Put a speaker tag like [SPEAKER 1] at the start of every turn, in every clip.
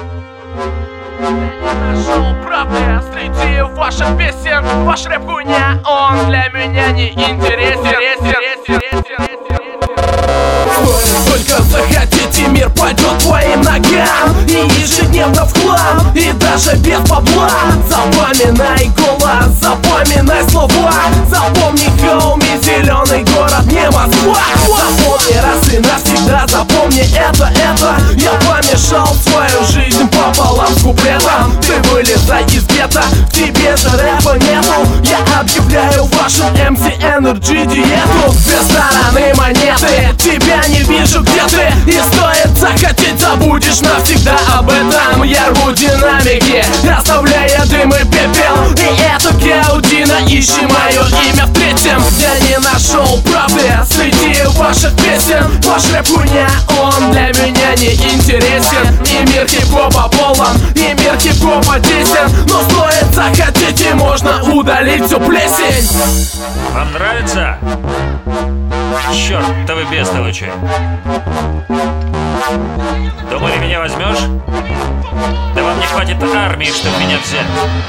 [SPEAKER 1] Нашел правды среди ваших песен. Ваш рэп хуйня, он для меня не интересен.
[SPEAKER 2] Только захотите, мир пойдет твоим ногам. И ежедневно в хлам, и даже без бабла. Запоминай голос, запоминай слова. Запомни хоуми, зеленый город, не Москва. Запомни раз и навсегда, запомни это. Я помешал свою жизнь пополам с куплетом. Ты вылезай из гетто, в тебе же рэпа нету. Я объявляю вашу MC Energy диету. Две стороны монеты, тебя не вижу, где ты. И стоит захотеть, забудешь навсегда об этом. Я рву динамики, оставляя дым и пепел. И это Гаудина, ищи мое имя в третьем. Я не нашел правды среди ваших песен. Ваш рэп хуйня, он для меня не интересен. И мир хип-хопа полон, и мир хип-хопа тесен. Но стоит захотеть, и можно удалить всю плесень.
[SPEAKER 3] Вам нравится? Черт, да вы бестолочи. Думали, меня возьмешь? Да вам не хватит армии, чтобы меня взять.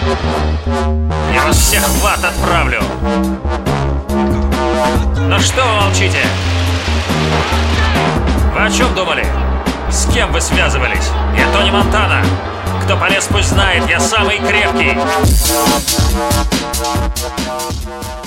[SPEAKER 3] Я вас всех в ад отправлю. Ну что вы молчите? Вы о чем думали? С кем вы связывались? Я Тони Монтана. Кто полез, пусть знает, я самый крепкий.